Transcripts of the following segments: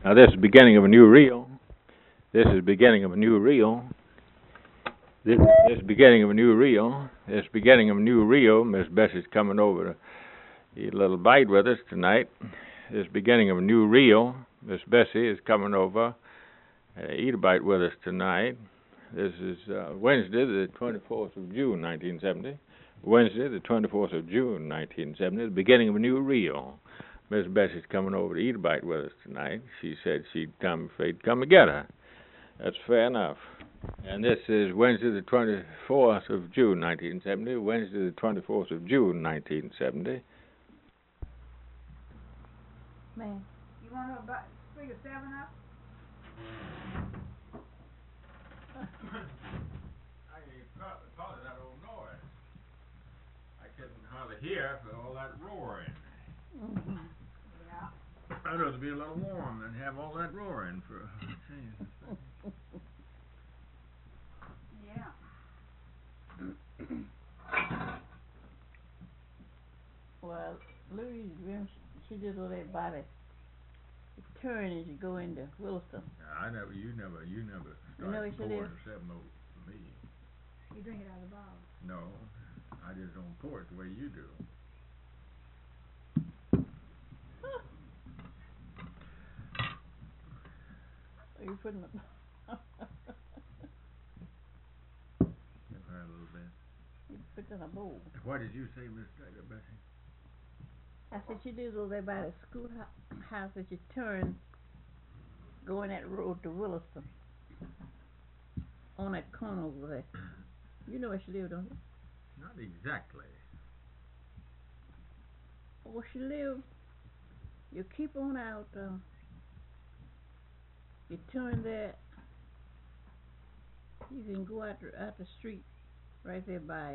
Now this is the beginning of a new reel. This is the beginning of a new reel. This is the beginning of a new reel. This is the beginning of a new reel. Miss Bessie's coming over to eat a little bite with us tonight. This is the beginning of a new reel. Miss Bessie is coming over to eat a bite with us tonight. This is Wednesday, the 24th of June, 1970. Wednesday, the 24th of June, 1970, the beginning of a new reel. Miss Bessie's coming over to eat a bite with us tonight. She said she'd come if they'd come to get her. That's fair enough. And this is Wednesday, the 24th of June, 1970. Wednesday, the 24th of June, 1970. Man, you want to speak of 7 up? I call it that old noise. I couldn't hardly hear for all that roaring. Mm-hmm. Yeah. I'd rather be a little warm than have all that roaring for a change. Yeah. Well, Louise, she did all that body turn as you go into Williston. You never You know started where she pouring lives? the 7 over for me. You drink it out of the bottle. No, I just don't pour it the way you do. Are you putting it? Give her a little bit. You put it in a bowl. What did you say, Miss Bessie? I said she did all that by the schoolhouse that you turn going that road to Williston. On that corner over there. You know where she lived, don't you? Not exactly. Where she lived, you keep on out, you turn there, you can go out the street right there by,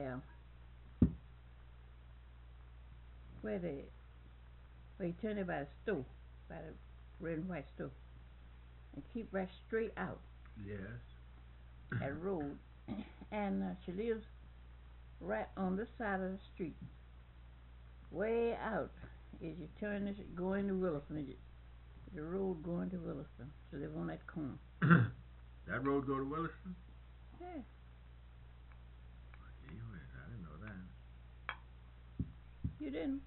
where you turn there by the stove, by the red and white stove, and keep right straight out. Yes. That road, and she lives right on this side of the street, way out. As you turn this, going to Williston, the road going to Williston. She live on that corner. That road go to Williston? Yeah. Gee whiz, I didn't know that. You didn't?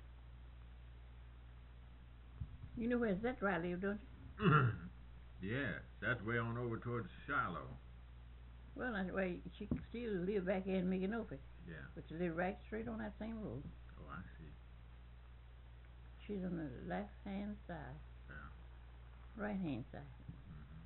You know where Zetra live, don't you? Yes, that's way on over towards Shiloh. Well, that's why she still live back here in Micanopy. Yeah. But she live right straight on that same road. Oh, I see. She's on the left-hand side. Yeah. Right-hand side. Mm-hmm.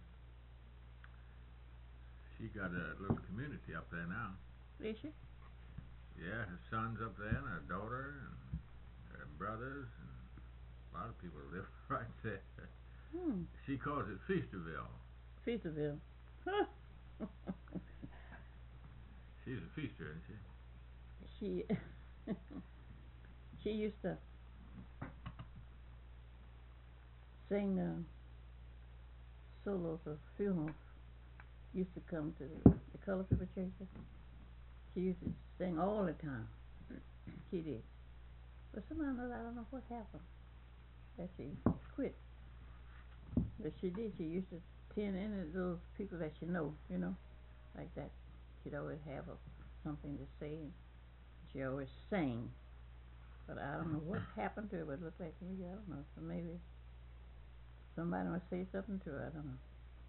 She got a little community up there now. Is she? Yeah, her son's up there and her daughter and her brothers and a lot of people live right there. She calls it Feasterville. Feasterville. She's a feaster, isn't she? She used to sing solos of funerals. Used to come to the Colored People churches. She used to sing all the time. She did. But somehow or another, I don't know what happened, that she quit. But she did. She used to tend in those people that you know, like that. She'd always have something to say. And she always sang. But I don't know what happened to her. But it looked like maybe, I don't know. So maybe somebody must say something to her. I don't know.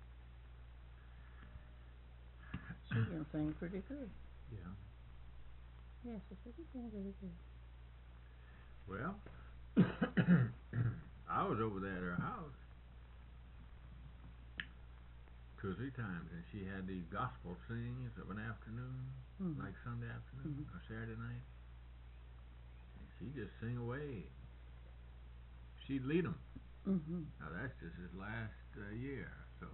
She can sing pretty good. Yeah. Yes, she can sing pretty good. Well, I was over there at her house 2 or 3 times, and she had these gospel singings of an afternoon, like Sunday afternoon or Saturday night. And she'd just sing away. She'd lead them. Now that's just his last year or so.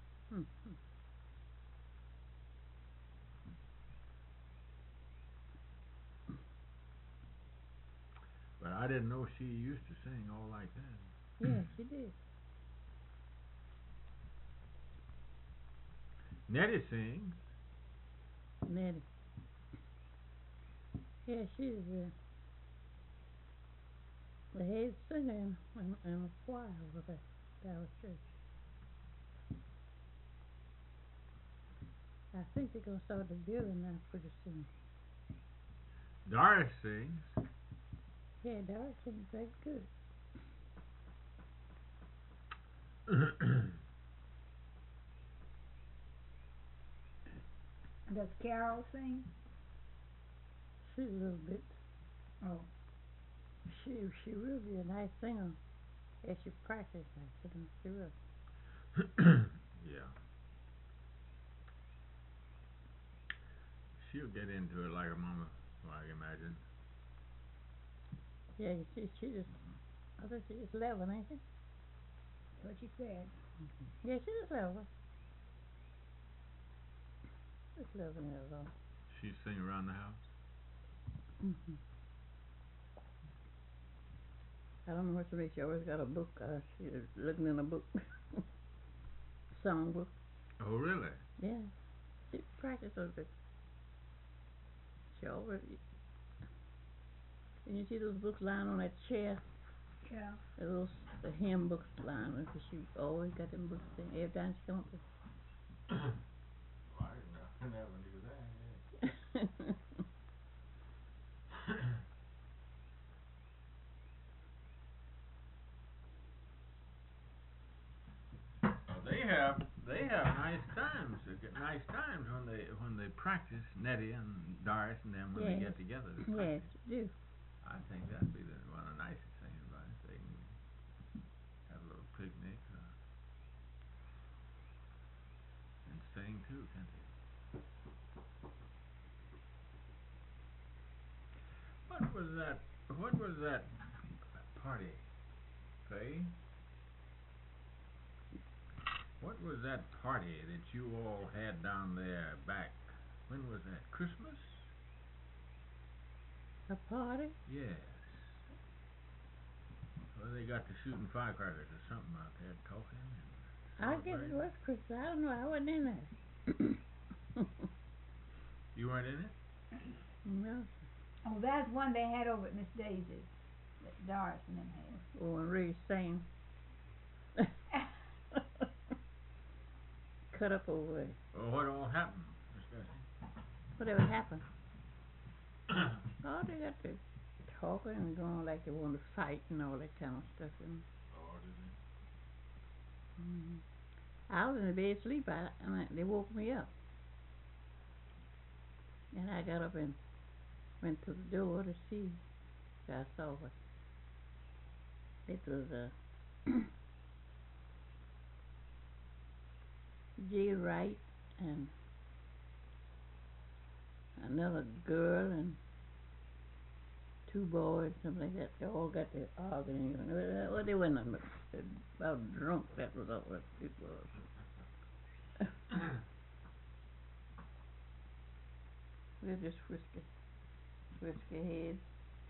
But I didn't know she used to sing all like that. Yeah, she did. Nettie sings. Nettie. Yeah, she's the head singer in a choir over there. Dallas Church. I think they're gonna start the building now pretty soon. Doris sings. Yeah, Dallas sings very good. Does Carol sing? She's a little bit. Oh. She will be a nice singer if she practices. She will. Yeah. She'll get into it like her mama, I can imagine. Yeah, she just. I think she's just 11, ain't she? What she said. Yeah, she's just 11. Just 11 years old. She sing around the house. Mm-hmm. I don't know what to make. She always got a book. She's looking in a book. Song book. Oh, really? Yeah. She practices it. She always. And you see those books lying on that chair? Yeah. The hymn books lying on it, 'cause she always got them books there every time she comes up. Well, I never knew that. Yeah. Well, they have nice times. They get nice times when they practice, Nettie and Doris and them when they get together to practice. Yes, you do. I think that'd be one of the nicest things about it. They can have a little picnic and sing too, can't they? What was that party, Faye? What was that party that you all had down there back? When was that? Christmas? A party? Yes. Well, they got to shooting firecrackers or something out there talking. I guess it was Christmas. I don't know. I wasn't in there. You weren't in it? No. Oh, that's one they had over at Miss Daisy's. That Doris and them had. Oh, and Ray sang. Cut up over there. Well, what all happened, Miss Bessie? Whatever happened. Oh, they got to talking and going like they want to fight and all that kind of stuff. Oh, did they? Mm-hmm. I was in the bed asleep. They woke me up. And I got up and went to the door to see. So I saw her. It was Jay Wright and another girl and two boys, something like that. They all got to arguing. Well, they weren't nothing but about drunk. That was all what it was. They're just whiskey heads.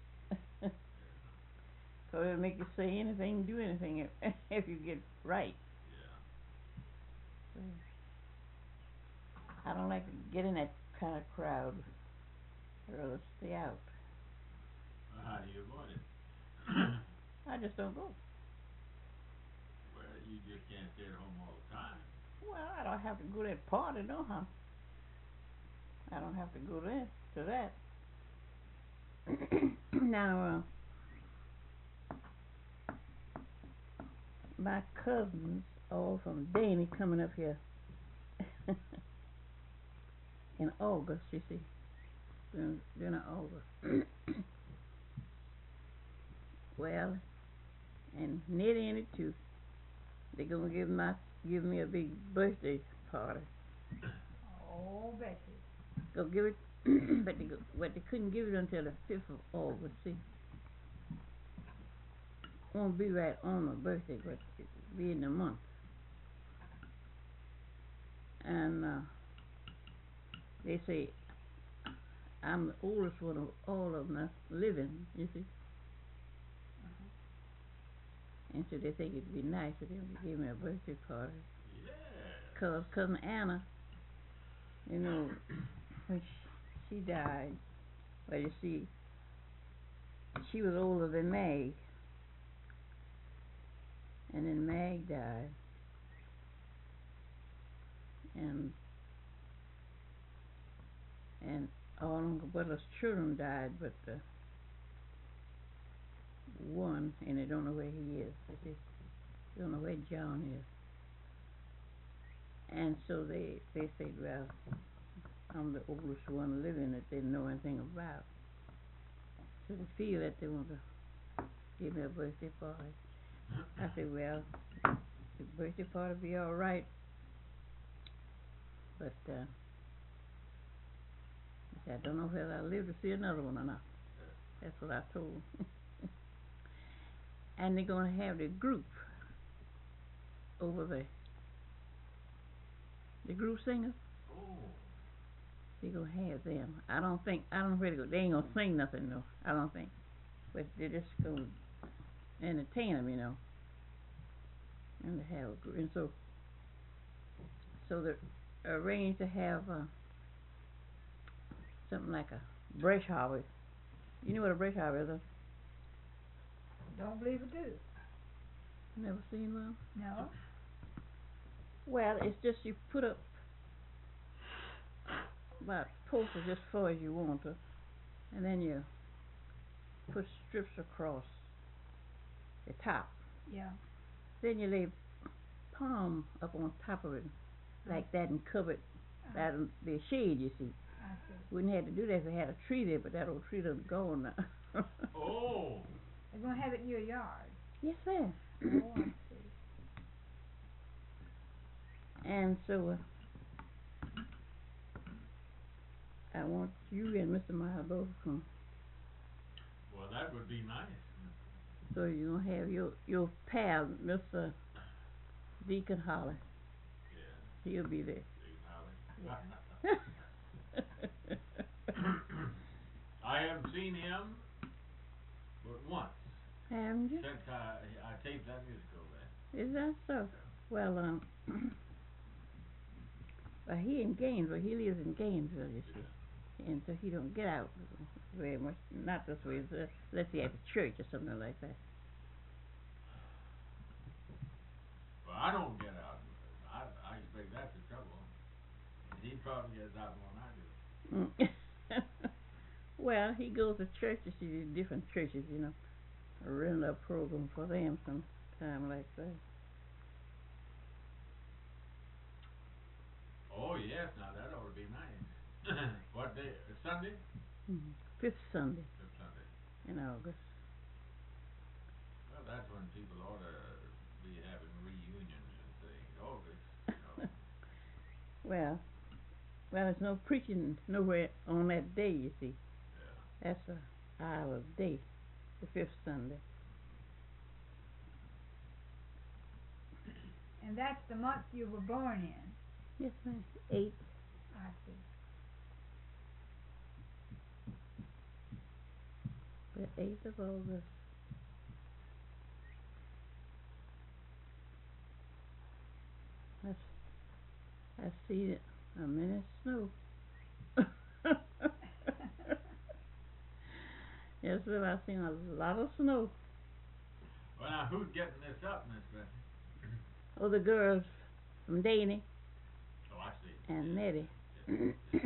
So it'll make you say anything, do anything if you get right. Yeah. So I don't like to get in that kind of crowd. I'd rather stay out. Well, how do you avoid it? I just don't go. Well, you just can't stay at home all the time. Well, I don't have to go to that party, no, huh? I don't have to go there to that. Now, my cousins, all from Danny, coming up here in August, you see, during August. Well, and Nettie in it too. They're gonna give me a big birthday party. Oh, Bessie. Go give it, but they couldn't give it until the 5th of August. See, won't be right on my birthday, but it'll be in the month. And they say I'm the oldest one of all of them that's living. You see, and so they think it'd be nice if they would give me a birthday party. Yeah. 'Cause cousin Anna, you know, when she died, well, you see, she was older than Meg, and then Mag died, and all Uncle Butler's children died, but one, and they don't know where he is. They don't know where John is. And so they said, well, I'm the oldest one living that they didn't know anything about. So they feel that they want to give me a birthday party. I said, well, the birthday party will be all right, but I said, I don't know whether I'll live to see another one or not. That's what I told them. And they're going to have the group over there. The group singers. Oh. They're going to have them. I don't know where to go. They ain't going to sing nothing, though. I don't think. But they're just going to entertain them, you know. And to have a group. And so they're arranged to have something like a brush harvest. You know what a brush harvest is? Don't believe it do. Never seen one? No. Well, it's just you put up about posters just far as you want to, and then you put strips across the top. Yeah. Then you lay palm up on top of it like that and cover it. That'll be a shade, you see. I see. Wouldn't have to do that if we had a tree there, but that old tree done gone now. Oh. They're gonna have it in your yard. Yes, sir. Oh, I see. And so I want you and Mr. Miles both to come. Well, that would be nice. So you're gonna have your pal, Mr. Deacon Holly. Yeah. He'll be there. Deacon Holly. I haven't seen him but once Haven't you? since I taped that musical there. Is that so? Well, well, he in Gainesville. He lives in Gainesville, you see, and so he don't get out very much. Not this way, unless he at the church or something like that. Well, I don't get out. I expect that's the trouble. He probably gets out more than I do. Well, he goes to churches, see different churches, you know. I run a program for them sometime like that. Oh yes, now that ought to be nice. What day? Sunday? Mm-hmm. Fifth Sunday Fifth Sunday. in August. Well, that's when people ought to be having reunions and things. August, you know. Well, there's no preaching nowhere on that day, you see. Yeah. That's a Iowa day, the fifth Sunday. And that's the month you were born in. Yes, ma'am. 8th. I see. The 8th of August. I see a minute snow. Yes, well, I've seen a lot of snow. Well, now who's getting this up, Miss Bessie? Oh, the girls from Danny Oh, I see. and Nettie. Yeah.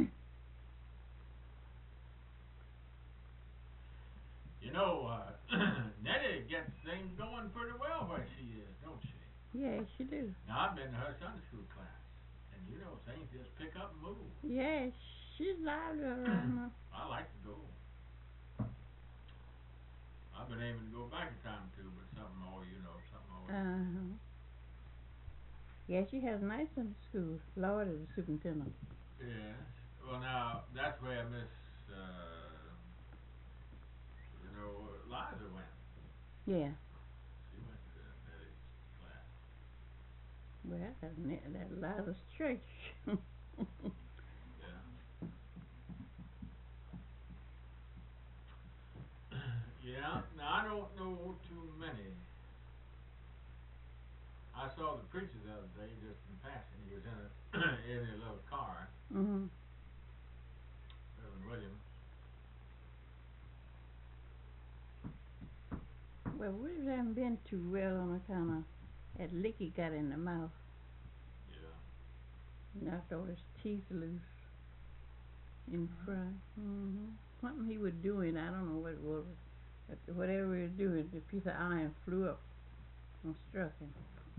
You know, Nettie gets things going pretty well where she is, don't she? Yes, you do. Now, I've been to her Sunday school class, and you know, things just pick up and move. Yes, she's lively around her. I like to go. I've been aiming to go back a time or two, but something always. Uh-huh. Yeah, she has a nice Sunday school. Lord is the superintendent. Yes. Well, now, that's where Miss, Liza went. Yeah. She went to Nettie's class. Well, that Liza's church. Yeah. Yeah. Now, I don't know too many. I saw the preacher the other day just in passing. He was in a little car. Mhm. Reverend William. Well, we haven't been too well on account of That lick he got in the mouth. Yeah. Knocked all his teeth loose in front. Something he was doing, I don't know what it was. But whatever he was doing, the piece of iron flew up and struck him.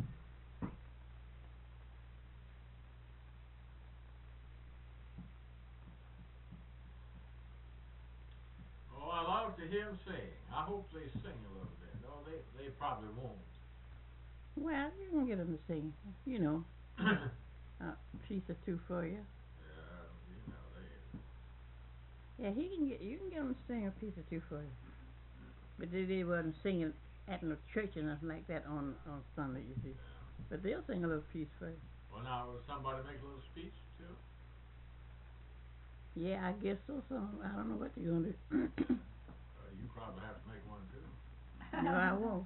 Oh, I love to hear them sing. I hope they sing a little bit. No, they probably won't. Well, you can get him to sing, you know, a piece or two for you. Yeah, you know, they. Yeah, you can get him to sing a piece or two for you. But they wasn't singing at no church or nothing like that on Sunday, you see. But they'll sing a little piece for you. Well, now, will somebody make a little speech, too? Yeah, I guess so. So I don't know what you're gonna do. You probably have to make one, too. No, I won't.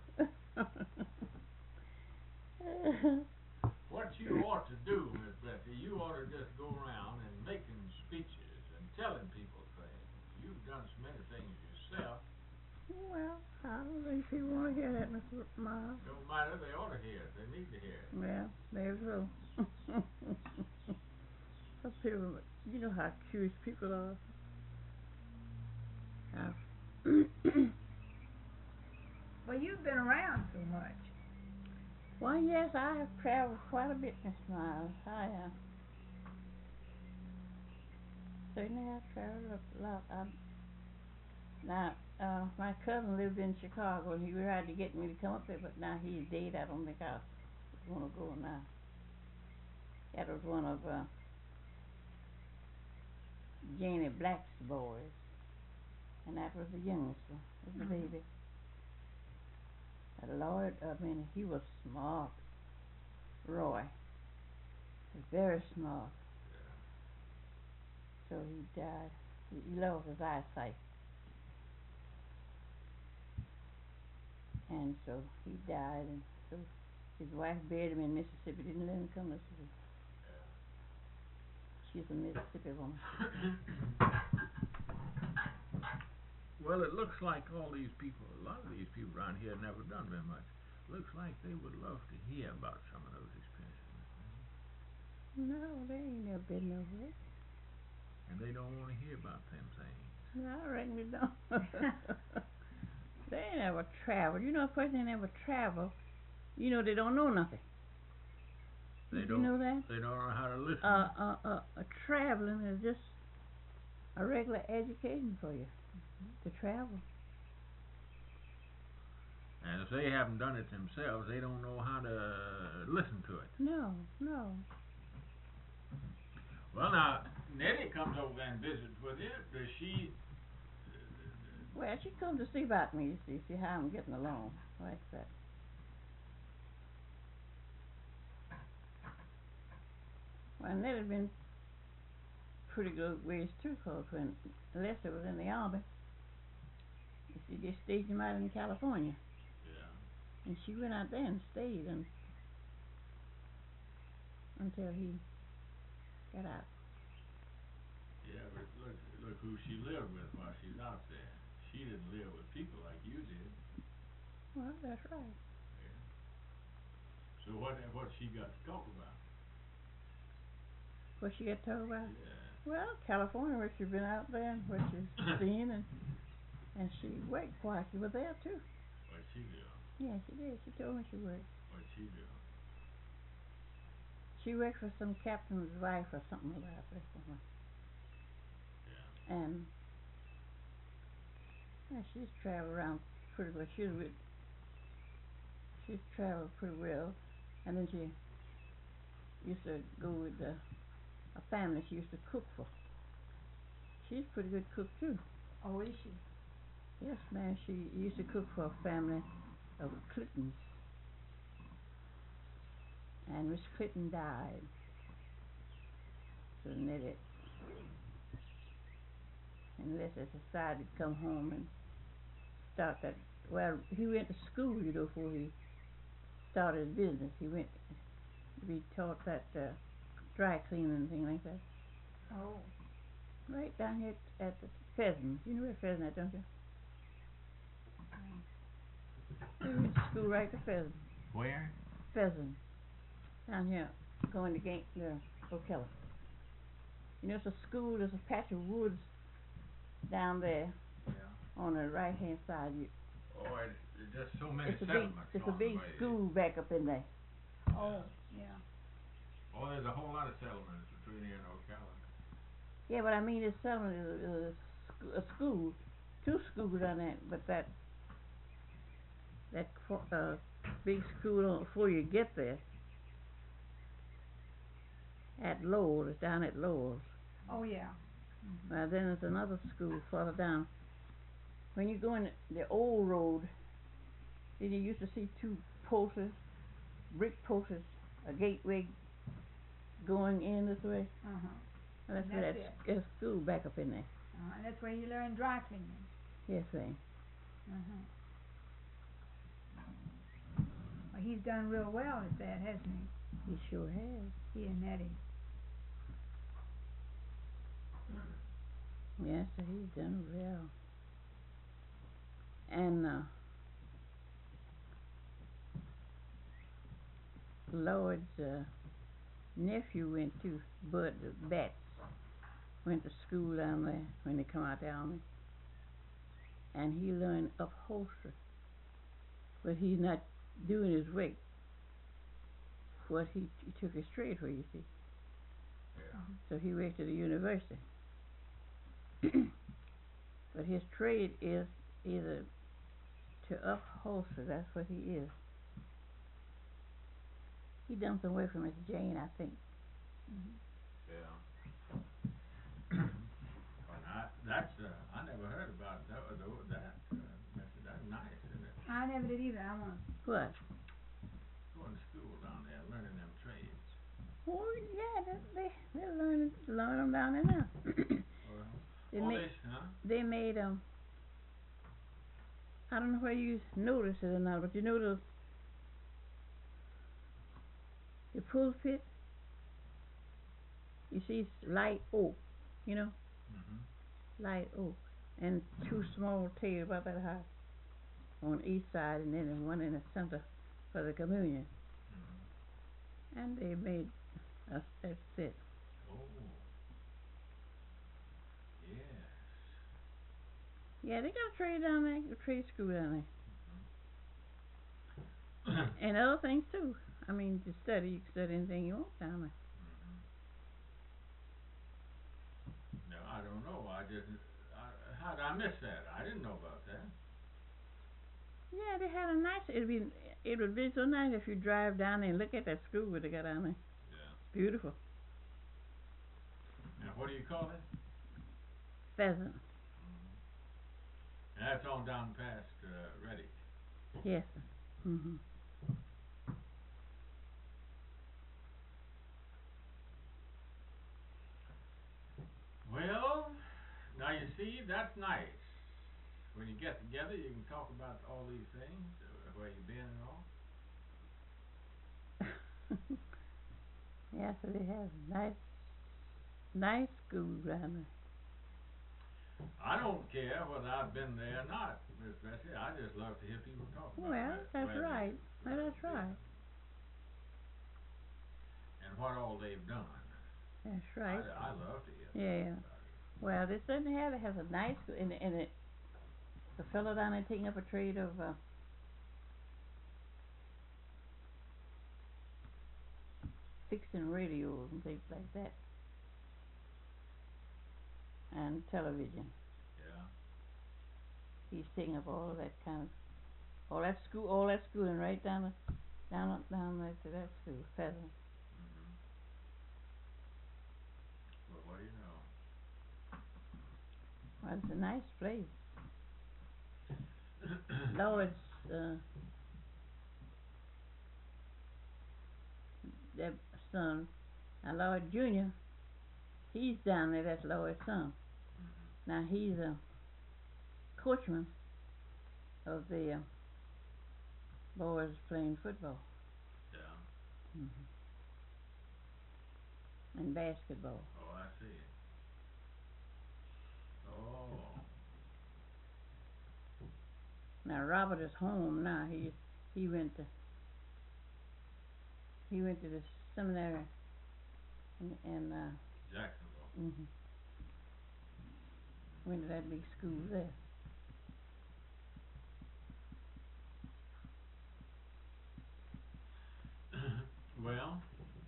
What you ought to do, Miss Betty, you ought to just go around and making speeches and telling people things. You've done so many things yourself. Well, I don't think people want to hear that, Mr. Miles. Don't matter, they ought to hear it. They need to hear it. Well, there's so. Some people, you know how curious people are. Well, you've been around so much. Well, yes, I have traveled quite a bit, Miss Miles. I certainly have traveled a lot. Now, my cousin lived in Chicago, and he tried to get me to come up there, but now he's dead. I don't think I want to go now. That was one of Janie Black's boys, and that was the youngest one, was the baby. He was smart. Roy was very smart. So he died. He lost his eyesight. And so he died, and so his wife buried him in Mississippi. Didn't let him come to Mississippi. She's a Mississippi woman. Well, it looks like all these people, a lot of these people around here never done very much. Looks like they would love to hear about some of those experiences. No, they ain't never been nowhere. And they don't want to hear about them things. No, I reckon they don't. They ain't ever traveled. You know, a person ain't ever traveled, you know they don't know nothing. They Did don't you know that? They don't know how to listen. Traveling is just a regular education for you to travel. And if they haven't done it themselves, they don't know how to listen to it. No. Well, now, Nettie comes over and visits with you. Does she... Well, she comes to see about me, you see how I'm getting along, like that. Well, Nettie's been pretty good ways too, because when Lester was in the Army, you see, they staged him out in California. Yeah. And she went out there and stayed until he got out. Yeah, but look who she lived with while she's out there. She didn't live with people like you did. Well, that's right. Yeah. So what she got to talk about? What she got to talk about? Yeah. Well, California, where she's been out there, and what she's seen, and she worked while she was there too. What'd she do? Yeah, she did. She told me she worked. What'd she do? She worked for some captain's wife or something like that. Yeah. And she's traveled around pretty well. She's traveled pretty well. And then she used to go with a family she used to cook for. She's a pretty good cook too. Oh, is she? Yes, ma'am. She used to cook for a family of Clintons. And Miss Clinton died. So Nettie and Lester decided to come home and start that. Well, he went to school, you know, before he started his business. He went to be taught that dry cleaning and things like that. Oh. Right down here at the Pheasant. You know where Pheasant is, don't you? He went to school right to Pheasant. Where? Pheasant down here going to Ocala. You know, it's a school. There's a patch of woods down there Yeah. on the right hand side. Oh, there's so many It's a big, settlements it's a along the big way. school back up in there. Oh, yeah. Oh, there's a whole lot of settlements between here and Ocala. Yeah, but I mean, this settlement is a school, two schools on that, but that big school before you get there at Lowell, it's down at Lowell. Oh, yeah. Then there's another school further down. When you go in the old road, then you used to see two posters, brick posters, a gateway going in this way. Uh-huh. And that's That's where it. that school back up in there. And that's where you learn dry cleaning. Yes, ma'am. Uh-huh. Well, he's done real well at that, hasn't he? He sure has. He and Nettie. Yes, sir, he's done well. And Lloyd's nephew went to Bud Batts, went to school down there when they come out the army, and he learned upholstery, but he's not doing his work. What he took his trade for, you see. Yeah. So he worked at the university. But his trade is either to upholster, that's what he is. He done some work for Miss Jane, I think. Yeah. Well, I never heard about that. That's nice, isn't it? I never did either. I want What? Going to school down there, learning them trades. Oh yeah, they're learn them down there now. Well, They made I don't know whether you noticed it or not, but you know the pulpit. You see, it's light oak, you know, light oak, and two small tables about that high on each side, and then one in the center for the communion. And they made us that sit. Oh. Yes. Yeah, they got a trade down there, a trade school down there, and other things too. I mean, to study, you can study anything you want down there. No, I don't know. How did I miss that? I didn't know about that. Yeah, they had a nice. It would be so nice if you drive down there and look at that school that they got down there. Yeah. It's beautiful. And what do you call it? Pheasant. And that's on down past Reddick. Yes, sir. Mhm. Well, now you see, that's nice. When you get together, you can talk about all these things, where you've been and all. Yes, sir, they have nice school down there. I don't care whether I've been there or not, Miss Bessie. I just love to hear people talk about Well, that's right. That's right. And what all they've done. That's right. I love to hear Yeah. about it. Well, they certainly have. It has a nice school, and the fellow down there taking up a trade of fixing radios and things like that, and television. Yeah. He's taking up all of that kind of all that schooling right down there to that school, Pheasant. Well, what do you know? Well, it's a nice place. Lloyd's their son, Lloyd Jr., he's down there, that's Lloyd's son. Now he's a coachman of the boys playing football. Yeah. And basketball. Oh, I see. Oh. Now Robert is home now. He went to He went to the seminary in Jacksonville. went to that big school there. Well,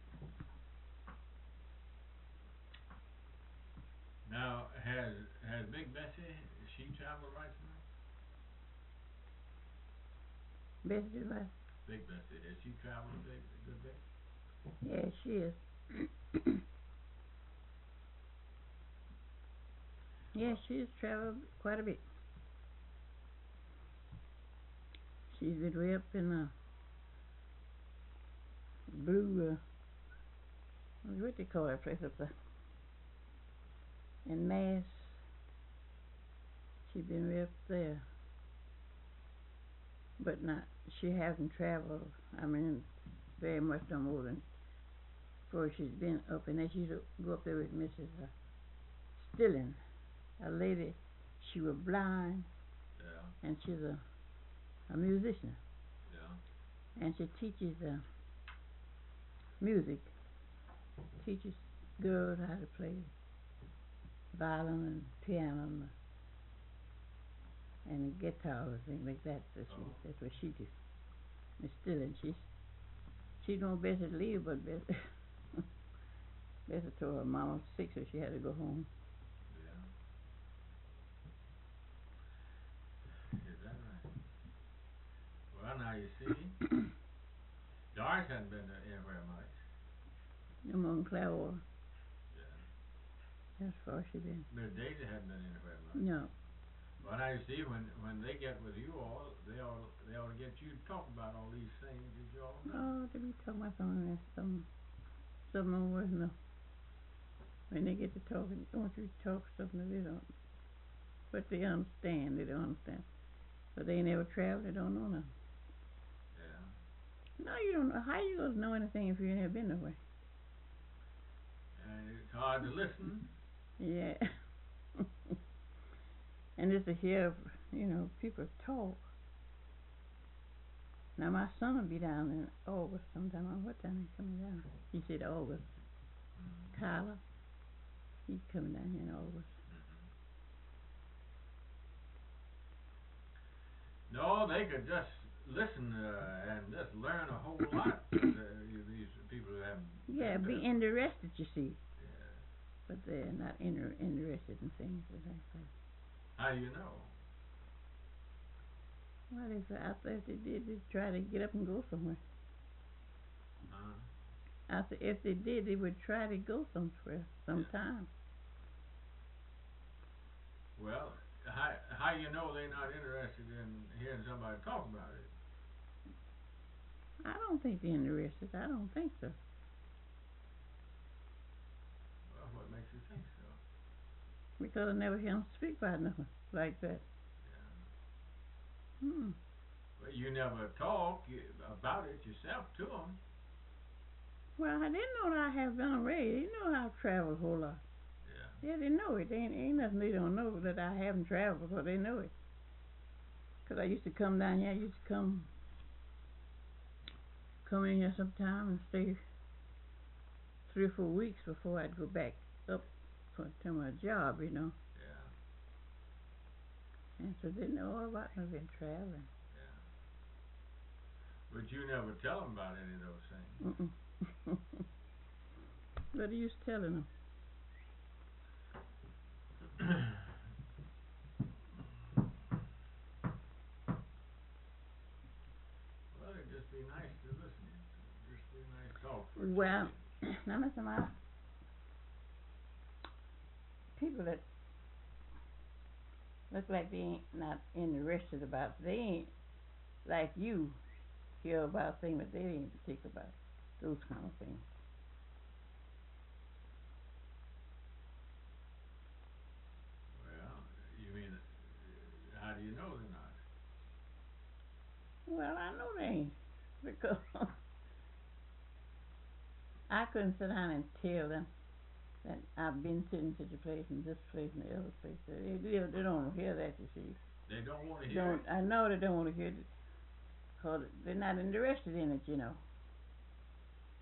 now has Big Bessie, she traveled right now? Bessie did what? Big Bessie, has she traveled a good bit? Yeah, she is. Yeah, she's traveled quite a bit. She's been way up in Blue, what they call that place up there? In Mass. She's been way up there. But not, she hasn't traveled, I mean, very much no more than before she's been up, and then she used to go up there with Mrs. Stilling, a lady. She was blind, Yeah. and she's a musician, Yeah. and she teaches music, teaches girls how to play violin and piano and guitar and things like that. That's what she do. Miss Stilling, she's no better to leave, but better told her mama was sick, so she had to go home. Yeah. Is that right? Well, now you see, Doris hadn't been anywhere much. No more than Clearwater. Yeah. As far as she been. Miss Daisy hadn't been anywhere much. No. Well, now you see, when they get with you all, they ought to get you to talk about all these things that you all know. Oh, they be talking about some more no. When they get to talking, don't you talk something that they don't, but they understand. They don't understand, but they never traveled. They don't know nothing. Yeah. No, you don't know. How you gonna know anything if you never been nowhere? And it's hard to listen. Yeah. And just to hear, people talk. Now my son will be down in August sometime. What time he coming down? He said August. Kyla, he's coming down here in August. No, they could just listen and just learn a whole lot. These people who haven't. Yeah, be interested, you see. Yeah. But they're not interested in things like that. How do you know? Well, if they did, they'd try to get up and go somewhere. I said, if they did, they would try to go somewhere sometime. Well, how you know they're not interested in hearing somebody talk about it? I don't think they're interested. I don't think so. Well, what makes you think so? Because I never hear them speak about nothing like that. Yeah. Well, you never talk about it yourself to them. Well, I didn't know that I have been already. They know I've traveled a whole lot. Yeah. Yeah, they know it. Ain't nothing they don't know that I haven't traveled, because they know it. Because I used to come down here. I used to come in here sometime and stay 3 or 4 weeks before I'd go back up to my job, Yeah. And so they know all about me been traveling. Yeah. But you never tell them about any of those things. What are you telling them? Well, it'd just be nice to listen. Just be nice talk. Well, now listen, people that look like they ain't not interested about, they ain't like you hear about things, but they ain't particular about those kind of things. Well, you mean, how do you know they're not? Well, I know they ain't, because I couldn't sit down and tell them that I've been sitting such a place and this place and the other place. They don't hear that, you see. They don't want to hear it. I know they don't want to hear it, because they're not interested in it,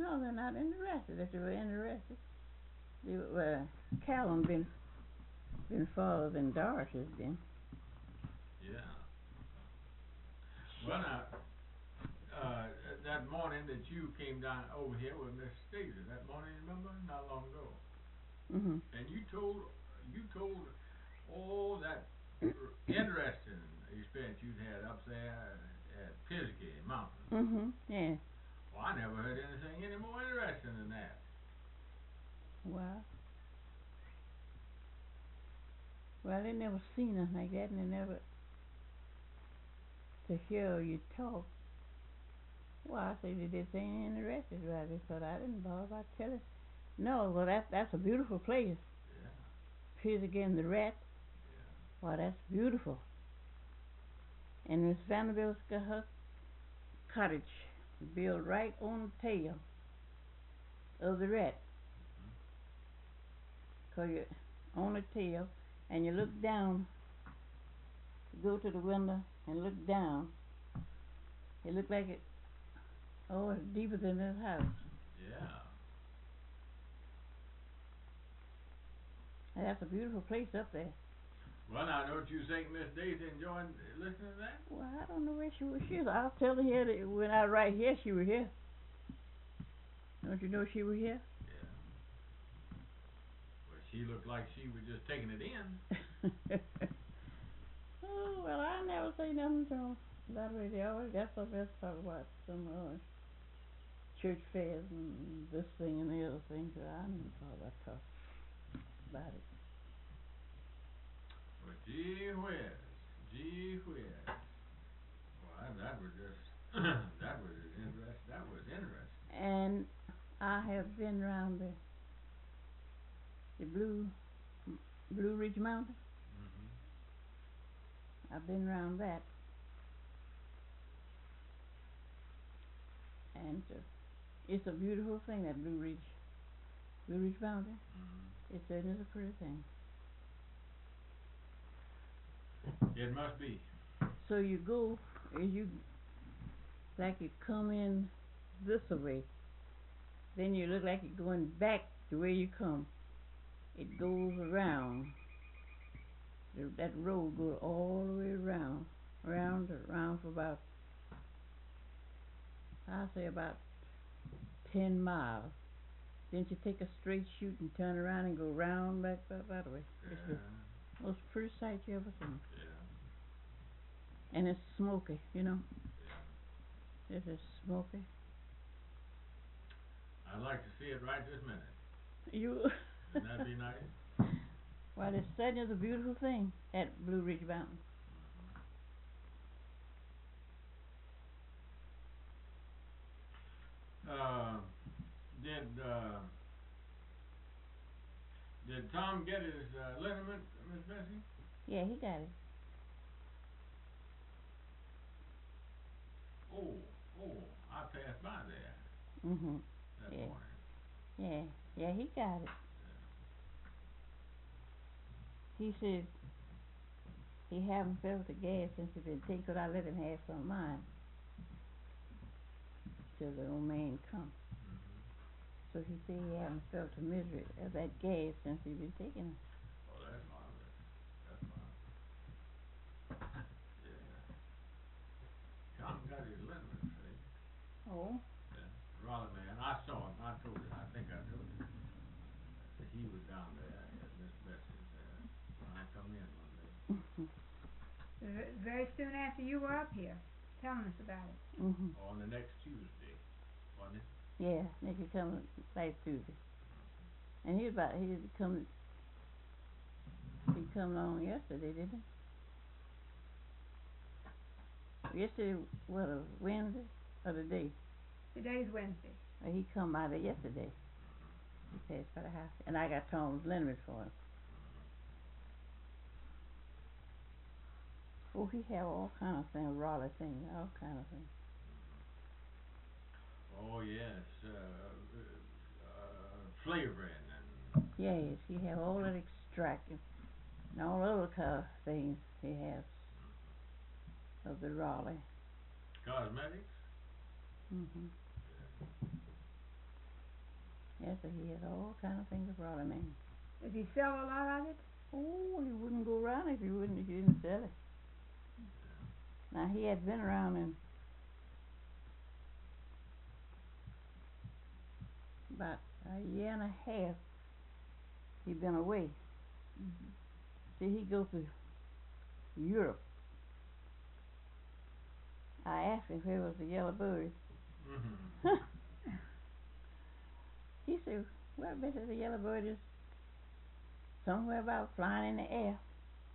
No, they're not interested. If they were interested, they were, Callan been farther than Doris has been. Yeah. Well, now, that morning that you came down over here with Miss Stacy, that morning, remember, not long ago, Mhm. and you told all that interesting experience you'd had up there at Pisgah Mountain. Mhm. Yeah. Well, I never heard anything any more interesting than that. Well, they never seen nothing like that, and they never to hear you talk. Well, I say they did ain't interested about it, but I didn't bother about telling. No, well, that's a beautiful place. Yeah. Here's again the rat. Yeah. Wow, that's beautiful. And Miss Vanderbilt's got her cottage built right on the tail of the rat. Cause you're on the tail, and you look down. You go to the window and look down. It look like it. Oh, it's deeper than this house. Yeah. And that's a beautiful place up there. Well, now, don't you think Miss Daisy enjoyed listening to that? Well, I don't know where she was. I'll tell her here that when I right here, she was here. Don't you know she was here? Yeah. Well, she looked like she was just taking it in. Oh, well, I never say nothing to them. That way they always got something else to talk about. Some church fairs and this thing and the other thing. So I never thought about talking about it. Well, gee whiz. Gee whiz. Well, that was just, that was interesting. That was interesting. And I have been around the Blue Ridge Mountain. Mm-hmm. I've been around that. And it's a beautiful thing, that Blue Ridge Mountain. Mm-hmm. It certainly is a pretty thing. It must be. So you go, like you come in this way, then you look like you're going back the way you come. It goes around. That road goes all the way around for about, I'll say about 10 miles. Then you take a straight shoot and turn around and go round back that way. It's Yeah. the most pretty sight you ever seen. Yeah. And it's smoky, you know. Yeah. It is smoky. I'd like to see it right this minute. You. Wouldn't that be nice? Well, it certainly is a beautiful thing at Blue Ridge Mountain. Mm-hmm. Did Tom get his liniment, Miss Bessie? Yeah, he got it. Oh, I passed by there Mhm. that Yeah. morning. Yeah, he got it. He said he haven't felt the gas since he been taken, 'cause I let him have some of mine till the old man come. Mm-hmm. So he said he haven't felt the misery of that gas since he been taking it. Oh, that's marvelous. That's marvelous. Yeah. Tom got his liniment, see? Oh. Yeah. Raleigh man, I saw him. I told you. I think I told you. He was down there at Miss Bessie's there when I come in one day. Very soon after you were up here, telling us about it. Mhm. On the next Tuesday, wasn't it? Yeah, they could come last Tuesday. And he come along yesterday, didn't he? Yesterday, what, a Wednesday or the day? Today's Wednesday. Well, he come by there yesterday. He passed by the house, and I got Tom's liniment for him. Oh, he have all kind of things, Raleigh things, all kind of things. Oh yes, flavoring and. Yes, he have all that extracting and all other kind of things he has of the Raleigh. Cosmetics. Mhm. Yes, sir, he had all kind of things that brought him in. Does he sell a lot of it? Oh, he wouldn't go around if he didn't sell it. Now he had been around in about a year and a half. He'd been away. See, he go to Europe. I asked him where was the yellow bird. Mm-hmm. He said, well, I bet the yellow bird is somewhere about flying in the air.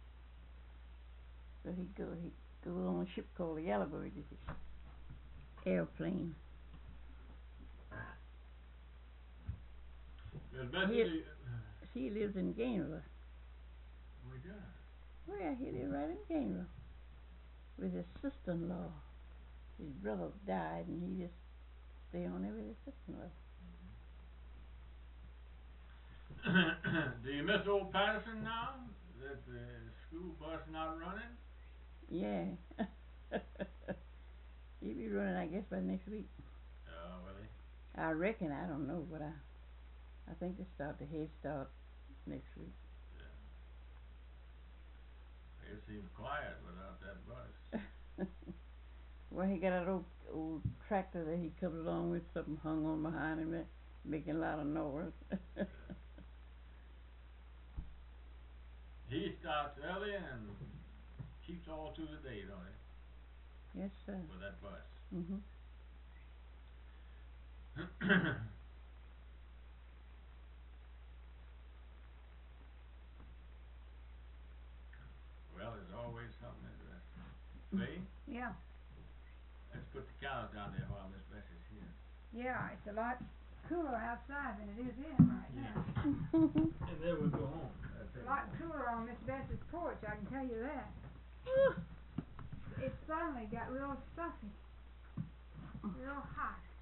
So he go on a ship called the Yellow Bird, you see. Airplane. Miss Bessie, She lives in Gainesville. we got. Well, he lives right in Gainesville with his sister-in-law. His brother died, and he just stay on there with his sister-in-law. Do you miss old Patterson now? That the school bus not running? Yeah. He'll be running, I guess, by next week. Oh, will he? I reckon. I don't know, but I think they start the Head Start next week. Yeah. It seems quiet without that bus. Well, he got that old tractor that he comes along with, something hung on behind him, making a lot of noise. He starts early and keeps all through the day, don't he? Yes, sir. With that bus. Mhm. Well, there's always something interesting. Faye, Yeah. let's put the cows down there while Miss Bessie's here. Yeah, it's a lot cooler outside than it is in right now. And then we'll go home. It's a lot cooler on Miss Bessie's porch, I can tell you that. It suddenly got real stuffy, real hot.